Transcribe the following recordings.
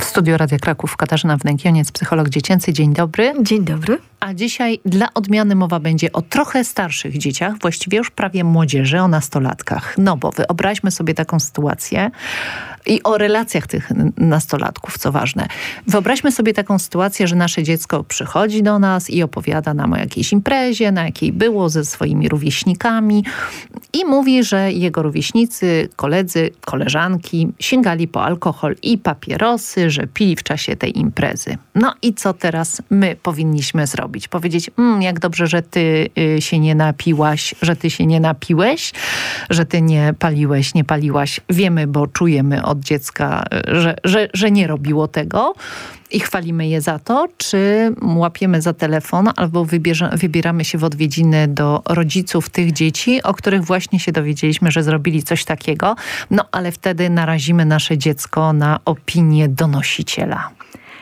Studio Radia Kraków, Katarzyna Wnękieniec, psycholog dziecięcy. Dzień dobry. Dzień dobry. A dzisiaj dla odmiany mowa będzie o trochę starszych dzieciach, właściwie już prawie młodzieży, o nastolatkach. No bo wyobraźmy sobie taką sytuację i o relacjach tych nastolatków, co ważne. Wyobraźmy sobie taką sytuację, że nasze dziecko przychodzi do nas i opowiada nam o jakiejś imprezie, na jakiej było ze swoimi rówieśnikami i mówi, że jego rówieśnicy, koledzy, koleżanki sięgali po alkohol i papierosy, że pili w czasie tej imprezy. No i co teraz my powinniśmy zrobić? Powiedzieć, jak dobrze, że ty się nie napiłaś, że ty się nie napiłeś, że ty nie paliłeś, nie paliłaś. Wiemy, bo czujemy od dziecka, że nie robiło tego i chwalimy je za to, czy łapiemy za telefon albo wybieramy się w odwiedziny do rodziców tych dzieci, o których właśnie się dowiedzieliśmy, że zrobili coś takiego. No ale wtedy narazimy nasze dziecko na opinię donosiciela.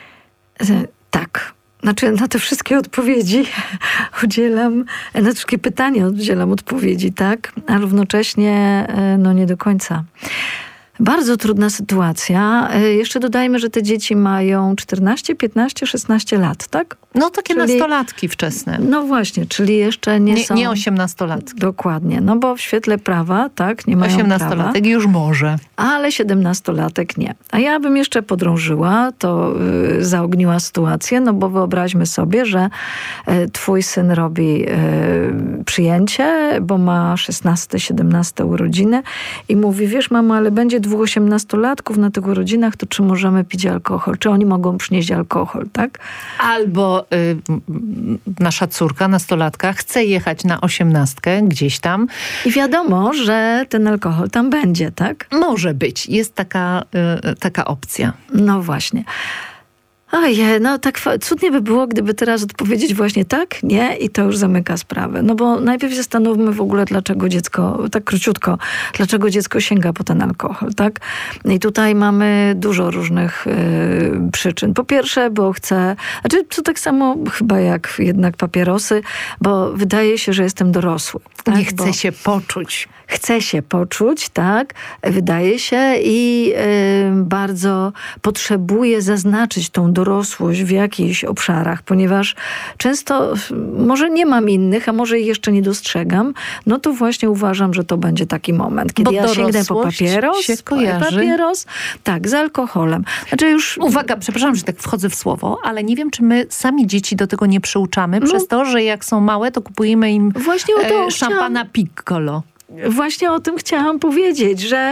Tak. Znaczy na te wszystkie odpowiedzi udzielam, na te wszystkie pytania udzielam odpowiedzi, tak? A równocześnie nie do końca. Bardzo trudna sytuacja. Jeszcze dodajmy, że te dzieci mają 14, 15, 16 lat, tak? No takie nastolatki wczesne. No właśnie, czyli jeszcze nie są... Nie 18-latki. Dokładnie, no bo w świetle prawa, tak, nie mają 18-latek prawa, już może. ale 17-latek nie. A ja bym jeszcze podrążyła, to zaogniła sytuację, no bo wyobraźmy sobie, że twój syn robi przyjęcie, bo ma 16-17 urodziny i mówi, wiesz mamo, ale będzie 2 18-latków na tych urodzinach, to czy możemy pić alkohol? Czy oni mogą przynieść alkohol, tak? Albo nasza córka, nastolatka, chce jechać na 18 gdzieś tam. I wiadomo, że ten alkohol tam będzie, tak? Może być. Jest taka opcja. No właśnie. Ojej, no tak cudnie by było, gdyby teraz odpowiedzieć właśnie tak, nie i to już zamyka sprawę. No bo najpierw zastanówmy w ogóle, dlaczego dziecko, tak króciutko, dlaczego dziecko sięga po ten alkohol, tak? I tutaj mamy dużo różnych przyczyn. Po pierwsze, bo chce, to tak samo chyba jak jednak papierosy, bo wydaje się, że jestem dorosły. Tak? Nie chce się poczuć. Chce się poczuć, tak, wydaje się i bardzo potrzebuje zaznaczyć tą dorosłość w jakichś obszarach, ponieważ często może nie mam innych, a może ich jeszcze nie dostrzegam, no to właśnie uważam, że to będzie taki moment, kiedy ja sięgnę po papieros, tak, z alkoholem. Znaczy już... Uwaga, przepraszam, że tak wchodzę w słowo, ale nie wiem, czy my sami dzieci do tego nie przyuczamy, przez to, że jak są małe, to kupujemy im właśnie o to szampana Piccolo. Właśnie o tym chciałam powiedzieć, że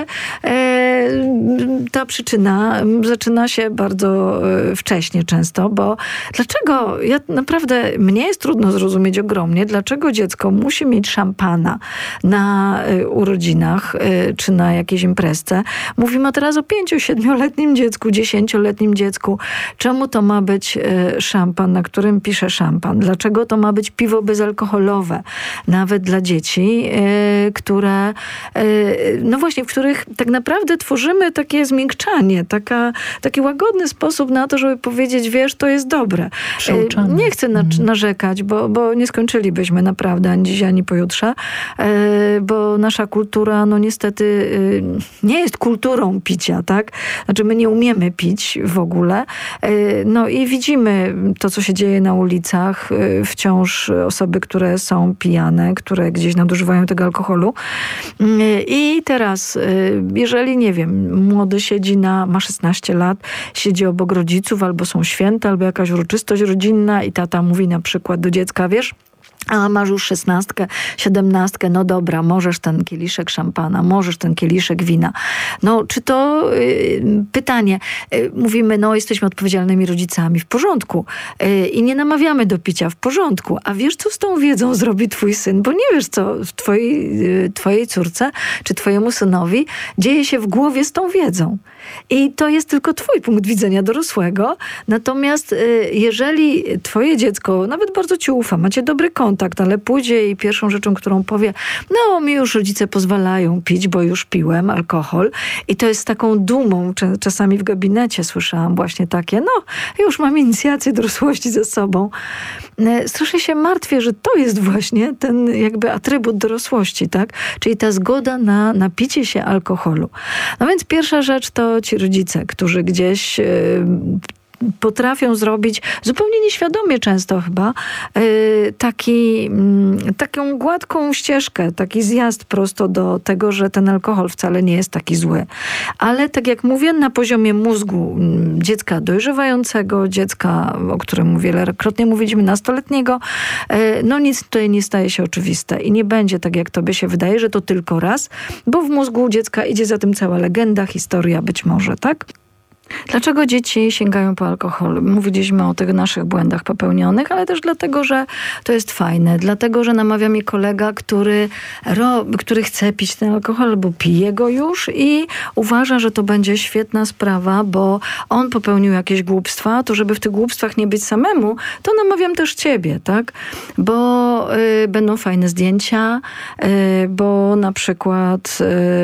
ta przyczyna zaczyna się bardzo wcześnie często, bo dlaczego, mnie jest trudno zrozumieć ogromnie, dlaczego dziecko musi mieć szampana na urodzinach czy na jakiejś imprezce. Mówimy teraz o 5-7-letnim dziecku, 10-letnim dziecku. Czemu to ma być szampan, na którym pisze szampan? Dlaczego to ma być piwo bezalkoholowe? Nawet dla dzieci, które, no właśnie, w których tak naprawdę tworzymy takie zmiękczanie, taki łagodny sposób na to, żeby powiedzieć, wiesz, to jest dobre. Nie chcę narzekać, bo nie skończylibyśmy naprawdę ani dziś, ani pojutrze, bo nasza kultura, no niestety nie jest kulturą picia, tak? Znaczy my nie umiemy pić w ogóle. No i widzimy to, co się dzieje na ulicach. Wciąż osoby, które są pijane, które gdzieś nadużywają tego alkoholu. I teraz, jeżeli, nie wiem, młody ma 16 lat, siedzi obok rodziców, albo są święta, albo jakaś uroczystość rodzinna i tata mówi na przykład do dziecka, wiesz, a masz już 16, 17, no dobra, możesz ten kieliszek szampana, możesz ten kieliszek wina. No, czy to pytanie, mówimy, no jesteśmy odpowiedzialnymi rodzicami, w porządku. I nie namawiamy do picia, w porządku. A wiesz, co z tą wiedzą zrobi twój syn? Bo nie wiesz, co w twojej córce, czy twojemu synowi dzieje się w głowie z tą wiedzą. I to jest tylko twój punkt widzenia dorosłego. Natomiast jeżeli twoje dziecko, nawet bardzo ci ufa, macie dobry kontakt, ale pójdzie i pierwszą rzeczą, którą powie, no mi już rodzice pozwalają pić, bo już piłem alkohol. I to jest z taką dumą. Czasami w gabinecie słyszałam właśnie takie, no już mam inicjację dorosłości ze sobą. Strasznie się martwię, że to jest właśnie ten jakby atrybut dorosłości, tak? Czyli ta zgoda na napicie się alkoholu. No więc pierwsza rzecz to to ci rodzice, którzy gdzieś potrafią zrobić, zupełnie nieświadomie często chyba, taką gładką ścieżkę, taki zjazd prosto do tego, że ten alkohol wcale nie jest taki zły. Ale tak jak mówię, na poziomie mózgu dziecka dojrzewającego, dziecka, o którym wielokrotnie mówiliśmy, nastoletniego, no nic tutaj nie staje się oczywiste. I nie będzie tak, jak tobie się wydaje, że to tylko raz, bo w mózgu dziecka idzie za tym cała legenda, historia być może, tak? Dlaczego dzieci sięgają po alkohol? Mówiliśmy o tych naszych błędach popełnionych, ale też dlatego, że to jest fajne. Dlatego, że namawia mnie kolega, który chce pić ten alkohol albo pije go już i uważa, że to będzie świetna sprawa, bo on popełnił jakieś głupstwa, to żeby w tych głupstwach nie być samemu, to namawiam też ciebie, tak? Bo będą fajne zdjęcia, bo na przykład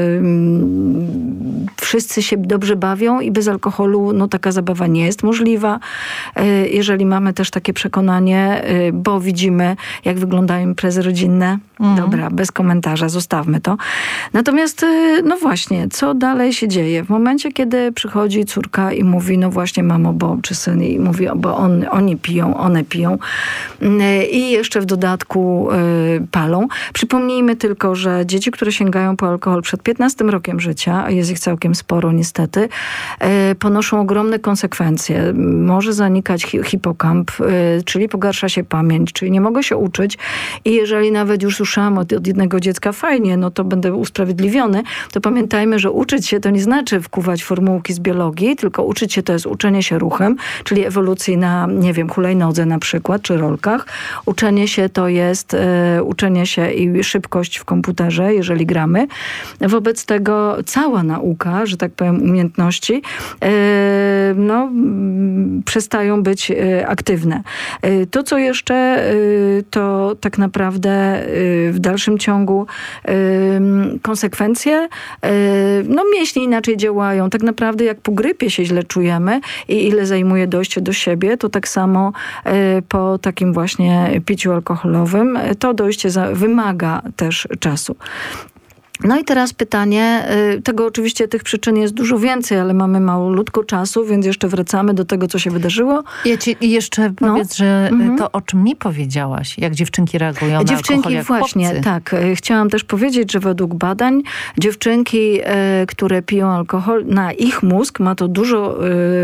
wszyscy się dobrze bawią i bez alkoholu no taka zabawa nie jest możliwa. Jeżeli mamy też takie przekonanie, bo widzimy, jak wyglądają imprezy rodzinne. Dobra, bez komentarza, zostawmy to. Natomiast, no właśnie, co dalej się dzieje? W momencie, kiedy przychodzi córka i mówi, no właśnie mamo, bo czy syn, i mówi, bo oni piją, one piją i jeszcze w dodatku palą. Przypomnijmy tylko, że dzieci, które sięgają po alkohol przed 15 rokiem życia, a jest ich całkiem sporo niestety, ponoszą ogromne konsekwencje. Może zanikać hipokamp, czyli pogarsza się pamięć, czyli nie mogę się uczyć i jeżeli nawet już słyszałam od jednego dziecka, fajnie, no to będę usprawiedliwiony, to pamiętajmy, że uczyć się to nie znaczy wkuwać formułki z biologii, tylko uczyć się to jest uczenie się ruchem, czyli ewolucji na, nie wiem, hulajnodze na przykład, czy rolkach. Uczenie się to jest uczenie się i szybkość w komputerze, jeżeli gramy. Wobec tego cała nauka, że tak powiem, umiejętności, no, przestają być aktywne. To, co jeszcze, to tak naprawdę w dalszym ciągu konsekwencje, no mięśnie inaczej działają. Tak naprawdę jak po grypie się źle czujemy i ile zajmuje dojście do siebie, to tak samo po takim właśnie piciu alkoholowym to dojście wymaga też czasu. No i teraz pytanie, tego oczywiście tych przyczyn jest dużo więcej, ale mamy malutko czasu, więc jeszcze wracamy do tego, co się wydarzyło. Ja ci jeszcze powiedz, że to, o czym mi powiedziałaś, jak dziewczynki reagują na alkohol, jak właśnie, chłopcy. Tak. Chciałam też powiedzieć, że według badań dziewczynki, które piją alkohol, na ich mózg ma to dużo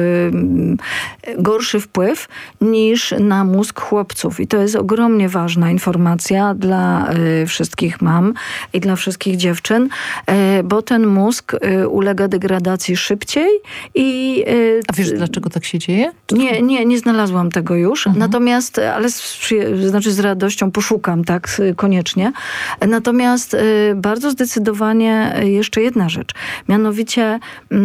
gorszy wpływ niż na mózg chłopców. I to jest ogromnie ważna informacja dla wszystkich mam i dla wszystkich dziewczyn, bo ten mózg ulega degradacji szybciej i... A wiesz, dlaczego tak się dzieje? Nie znalazłam tego już. Natomiast, ale z radością poszukam, tak, koniecznie. Natomiast bardzo zdecydowanie jeszcze jedna rzecz. Mianowicie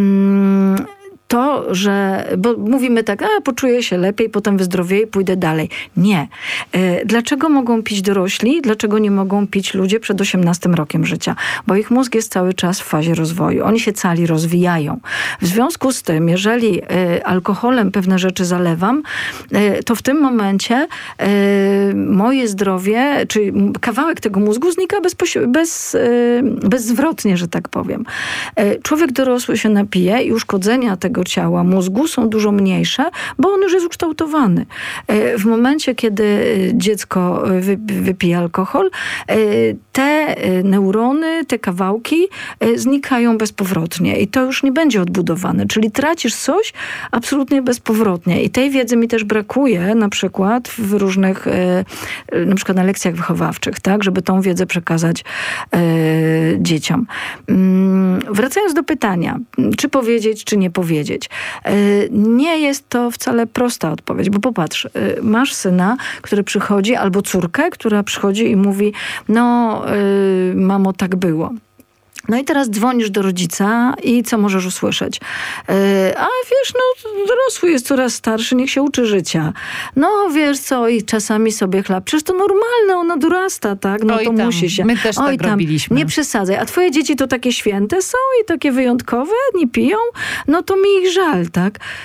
to, że, bo mówimy tak, poczuję się lepiej, potem wyzdrowieję, pójdę dalej. Nie. Dlaczego mogą pić dorośli? Dlaczego nie mogą pić ludzie przed 18 rokiem życia? Bo ich mózg jest cały czas w fazie rozwoju. Oni się cali rozwijają. W związku z tym, jeżeli alkoholem pewne rzeczy zalewam, to w tym momencie moje zdrowie, czy kawałek tego mózgu znika bezzwrotnie, że tak powiem. Człowiek dorosły się napije i uszkodzenia tego ciała, mózgu są dużo mniejsze, bo on już jest ukształtowany. W momencie, kiedy dziecko wypije alkohol, te neurony, te kawałki znikają bezpowrotnie i to już nie będzie odbudowane. Czyli tracisz coś absolutnie bezpowrotnie. I tej wiedzy mi też brakuje na przykład w różnych, na przykład na lekcjach wychowawczych, tak, żeby tą wiedzę przekazać dzieciom. Wracając do pytania, czy powiedzieć, czy nie powiedzieć. Nie jest to wcale prosta odpowiedź, bo popatrz, masz syna, który przychodzi, albo córkę, która przychodzi i mówi, mamo, tak było. No i teraz dzwonisz do rodzica i co możesz usłyszeć? A wiesz, dorosły jest coraz starszy, niech się uczy życia. No wiesz co, i czasami sobie chlap. Przecież to normalne, ona dorasta, tak? No to musi się. My też tak robiliśmy. Nie przesadzaj. A twoje dzieci to takie święte są i takie wyjątkowe, nie piją? No to mi ich żal, tak?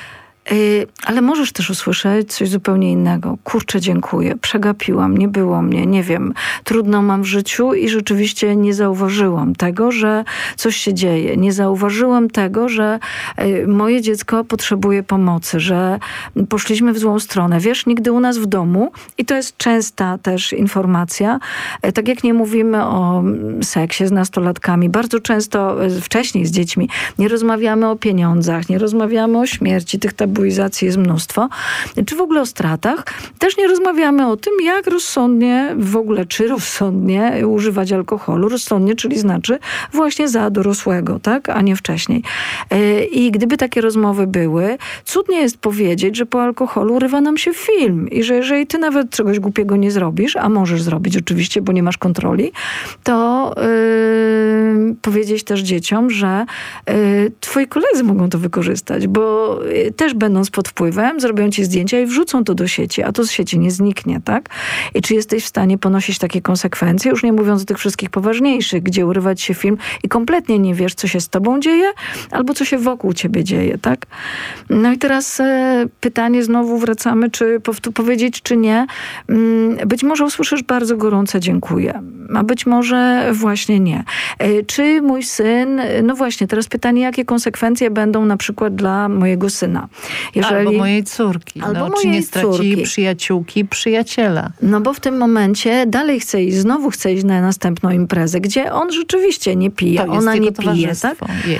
Ale możesz też usłyszeć coś zupełnie innego. Kurczę, dziękuję, przegapiłam, nie było mnie, nie wiem, trudno mam w życiu i rzeczywiście nie zauważyłam tego, że coś się dzieje. Nie zauważyłam tego, że moje dziecko potrzebuje pomocy, że poszliśmy w złą stronę. Wiesz, nigdy u nas w domu, i to jest częsta też informacja, tak jak nie mówimy o seksie z nastolatkami, bardzo często wcześniej z dziećmi nie rozmawiamy o pieniądzach, nie rozmawiamy o śmierci, tych tabuizacji jest mnóstwo, czy w ogóle o stratach. Też nie rozmawiamy o tym, jak rozsądnie, w ogóle czy rozsądnie używać alkoholu. Rozsądnie, czyli znaczy właśnie za dorosłego, tak, a nie wcześniej. I gdyby takie rozmowy były, cudnie jest powiedzieć, że po alkoholu urywa nam się film i że jeżeli ty nawet czegoś głupiego nie zrobisz, a możesz zrobić oczywiście, bo nie masz kontroli, to powiedzieć też dzieciom, że twoi koledzy mogą to wykorzystać, bo też będąc pod wpływem, zrobią ci zdjęcia i wrzucą to do sieci, a to z sieci nie zniknie, tak? I czy jesteś w stanie ponosić takie konsekwencje, już nie mówiąc o tych wszystkich poważniejszych, gdzie urywać się film i kompletnie nie wiesz, co się z tobą dzieje, albo co się wokół ciebie dzieje, tak? No i teraz pytanie, znowu wracamy, czy powiedzieć, czy nie. Być może usłyszysz bardzo gorące dziękuję, a być może właśnie nie. Czy mój syn, no właśnie, teraz pytanie, jakie konsekwencje będą na przykład dla mojego syna? Albo mojej córki. Czy nie straci przyjaciółki, przyjaciela? No bo w tym momencie dalej chce iść, znowu chce iść na następną imprezę, gdzie on rzeczywiście nie pije, ona nie pije, tak?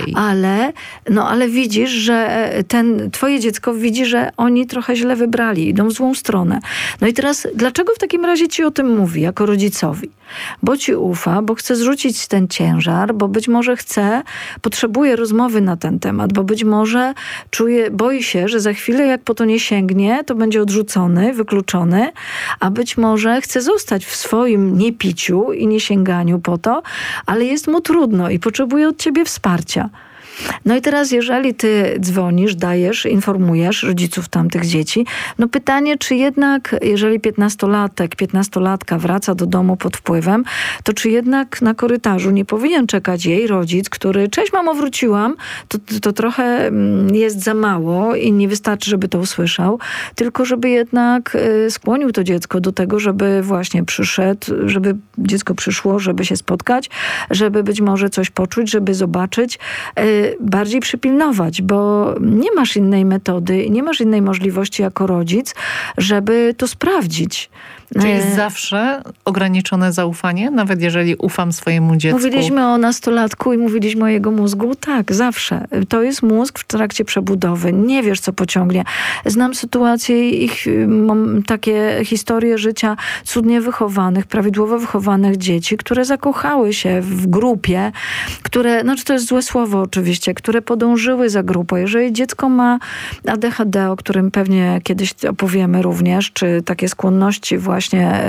Ale widzisz, że twoje dziecko widzi, że oni trochę źle wybrali, idą w złą stronę. No i teraz, dlaczego w takim razie ci o tym mówi, jako rodzicowi? Bo ci ufa, bo chce zrzucić ten ciężar, bo być może potrzebuje rozmowy na ten temat, bo być może boi się, że za chwilę jak po to nie sięgnie, to będzie odrzucony, wykluczony, a być może chce zostać w swoim niepiciu i niesięganiu po to, ale jest mu trudno i potrzebuje od ciebie wsparcia. No i teraz, jeżeli ty dzwonisz, dajesz, informujesz rodziców tamtych dzieci, no pytanie, czy jednak, jeżeli 15-latka wraca do domu pod wpływem, to czy jednak na korytarzu nie powinien czekać jej rodzic, który, cześć mamo, wróciłam, to trochę jest za mało i nie wystarczy, żeby to usłyszał, tylko żeby jednak skłonił to dziecko do tego, żeby właśnie przyszedł, żeby dziecko przyszło, żeby się spotkać, żeby być może coś poczuć, żeby zobaczyć, bardziej przypilnować, bo nie masz innej metody, nie masz innej możliwości jako rodzic, żeby to sprawdzić. Czy jest zawsze ograniczone zaufanie, nawet jeżeli ufam swojemu dziecku? Mówiliśmy o nastolatku i mówiliśmy o jego mózgu. Tak, zawsze. To jest mózg w trakcie przebudowy. Nie wiesz, co pociągnie. Znam sytuacje mam takie historie życia cudnie wychowanych, prawidłowo wychowanych dzieci, które zakochały się w grupie, to jest złe słowo oczywiście, które podążyły za grupą. Jeżeli dziecko ma ADHD, o którym pewnie kiedyś opowiemy również, czy takie skłonności właśnie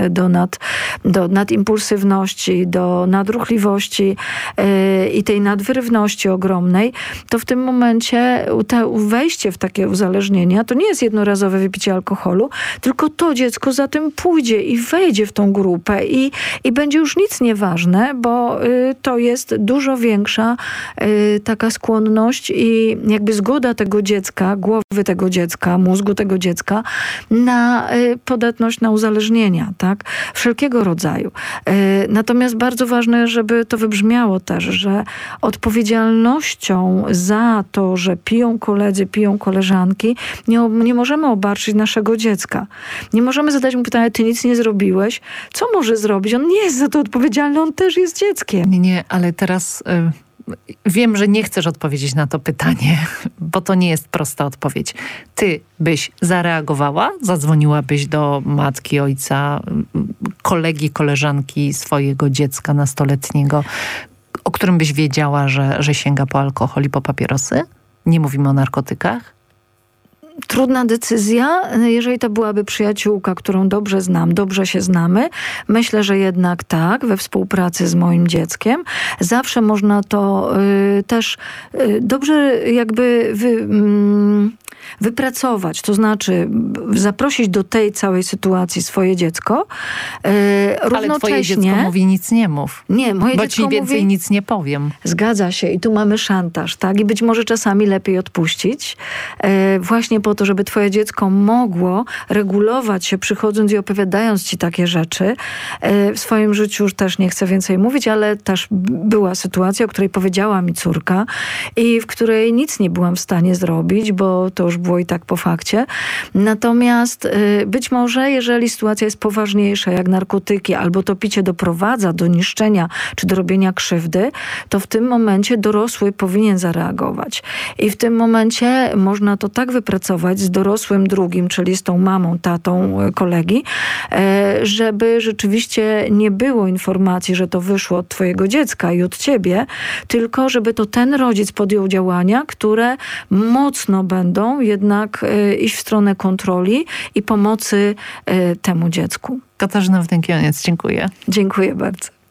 do nadimpulsywności, do nadruchliwości i tej nadwyrywności ogromnej, to w tym momencie wejście w takie uzależnienia to nie jest jednorazowe wypicie alkoholu, tylko to dziecko za tym pójdzie i wejdzie w tą grupę i będzie już nic nieważne, bo to jest dużo większa taka skłonność i jakby zgoda tego dziecka, głowy tego dziecka, mózgu tego dziecka na podatność na uzależnienia, tak? Wszelkiego rodzaju. Natomiast bardzo ważne, żeby to wybrzmiało też, że odpowiedzialnością za to, że piją koledzy, piją koleżanki, nie możemy obarczyć naszego dziecka. Nie możemy zadać mu pytania, ty nic nie zrobiłeś. Co może zrobić? On nie jest za to odpowiedzialny, on też jest dzieckiem. Nie, ale teraz... Wiem, że nie chcesz odpowiedzieć na to pytanie, bo to nie jest prosta odpowiedź. Ty byś zareagowała? Zadzwoniłabyś do matki, ojca, kolegi, koleżanki swojego dziecka nastoletniego, o którym byś wiedziała, że sięga po alkohol i po papierosy? Nie mówimy o narkotykach? Trudna decyzja, jeżeli to byłaby przyjaciółka, którą dobrze znam, dobrze się znamy. Myślę, że jednak tak, we współpracy z moim dzieckiem. Zawsze można to też dobrze jakby wypracować, to znaczy zaprosić do tej całej sytuacji swoje dziecko. Ale twoje dziecko mówi nic nie mów. Nie, moje bo dziecko ci więcej mówi, nic nie powiem. Zgadza się i tu mamy szantaż, tak? I być może czasami lepiej odpuścić. Właśnie po to, żeby twoje dziecko mogło regulować się, przychodząc i opowiadając ci takie rzeczy. W swoim życiu już też nie chcę więcej mówić, ale też była sytuacja, o której powiedziała mi córka i w której nic nie byłam w stanie zrobić, bo to już było i tak po fakcie. Natomiast być może, jeżeli sytuacja jest poważniejsza, jak narkotyki, albo to picie doprowadza do niszczenia, czy do robienia krzywdy, to w tym momencie dorosły powinien zareagować. I w tym momencie można to tak wypracować z dorosłym drugim, czyli z tą mamą, tatą kolegi, żeby rzeczywiście nie było informacji, że to wyszło od twojego dziecka i od ciebie, tylko żeby to ten rodzic podjął działania, które mocno będą jednak iść w stronę kontroli i pomocy temu dziecku. Katarzyna Wdękioniec, dziękuję. Dziękuję bardzo.